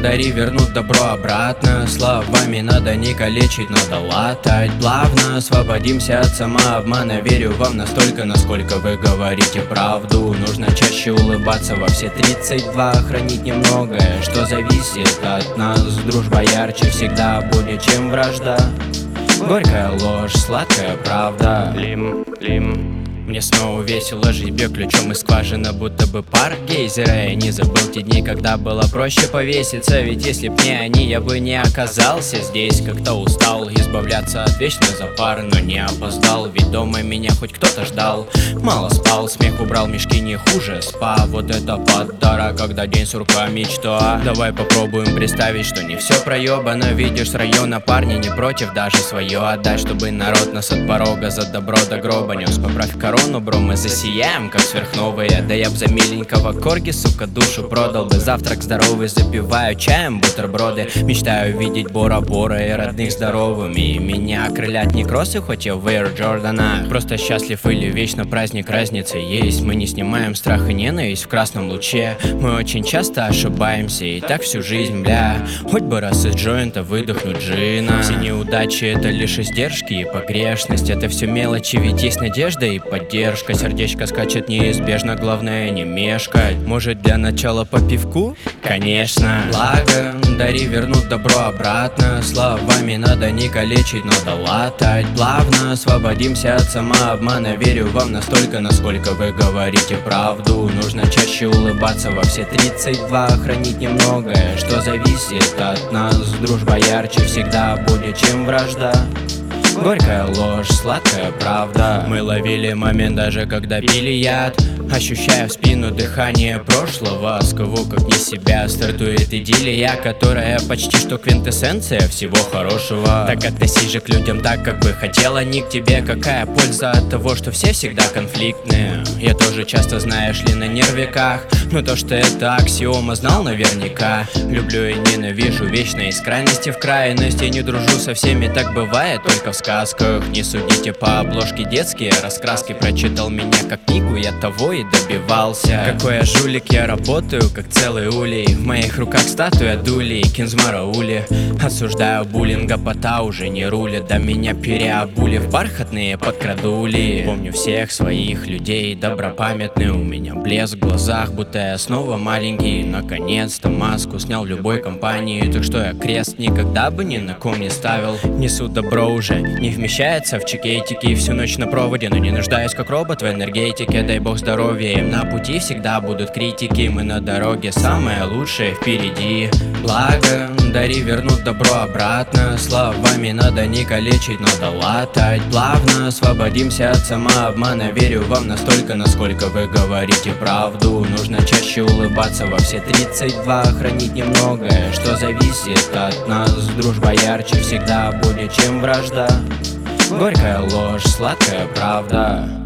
Дари, вернуть добро обратно. Словами надо не калечить, надо латать плавно. Освободимся от самообмана. Верю вам настолько, насколько вы говорите правду. Нужно чаще улыбаться во все 32. Хранить немногое, что зависит от нас. Дружба ярче всегда будет, чем вражда. Горькая ложь, сладкая правда. Лим. Мне снова весело жить, бью ключом из скважины, будто бы парк гейзера. Я не забыл те дни, когда было проще повеситься. Ведь если б не они, я бы не оказался здесь. Как-то устал избавляться от вечной запары, но не опоздал, ведь дома меня хоть кто-то ждал. Мало спал, смех убрал, мешки не хуже спа. Вот это подарок, когда день сурка мечта. Давай попробуем представить, что не все проебано. Видишь, с района парни не против даже свое отдать, чтобы народ нас от порога за добро до гроба нес. Поправь корону, бро, мы засияем, как сверхновые. Да я б за миленького корги, сука, душу продал бы. Завтрак здоровый, запиваю чаем бутерброды. Мечтаю видеть Бора-Бора и родных здоровыми. И меня окрылят не кроссы, хоть я в Air Jordan. Просто счастлив или вечно праздник, разница есть. Мы не снимаем страх и ненависть в красном луче. Мы очень часто ошибаемся, и так всю жизнь, бля. Хоть бы раз из джойнта выдохнуть джина. Все неудачи — это лишь издержки и погрешность. Это все мелочи, ведь есть надежда и поддержка. Сердечко скачет неизбежно, главное не мешкать. Может, для начала по пивку? Конечно. Благо, дари, вернуть добро обратно. Словами надо не калечить, надо латать плавно. Освободимся от самообмана. Верю вам настолько, насколько вы говорите правду. Нужно чаще улыбаться во все 32. Хранить немногое, что зависит от нас. Дружба ярче всегда будет, чем вражда. Горькая ложь, сладкая правда. Мы ловили момент, даже когда пили яд. Ощущая в спину дыхание прошлого. С кого, как не себя, стартует идиллия, которая почти что квинтэссенция всего хорошего. Так относись же к людям так, как бы хотела, не к тебе. Какая польза от того, что все всегда конфликтные? Я тоже часто, знаешь ли, на нервиках. Но то, что это аксиома, знал наверняка. Люблю и ненавижу, вечно из крайности в крайность. Я не дружу со всеми, так бывает только в сказках. Не судите по обложке, детские раскраски. Прочитал меня как книгу, я того и добивался. Какой я жулик, я работаю как целый улей. В моих руках статуя дули и Кинзмара Ули. Осуждаю буллинга, пота уже не рулит. Да меня переобули в бархатные подкрадули. Помню всех своих людей, добропамятный. У меня блеск в глазах, будто я снова маленький. Наконец-то маску снял в любой компании. Так что я крест никогда бы ни на ком не ставил. Несу добро уже, не вмещается в чекетики. Всю ночь на проводе, но не нуждаюсь как робот в энергетике. Дай бог здоровья, им на пути всегда будут критики. Мы на дороге, самое лучшее впереди. Благо, дари, вернуть добро обратно. Словами надо не калечить, надо латать плавно. Освободимся от самообмана. Верю вам настолько, насколько вы говорите правду. Нужно чаще улыбаться во все 32. Хранить немногое, что зависит от нас. Дружба ярче всегда будет, чем вражда. Горькая ложь, сладкая правда.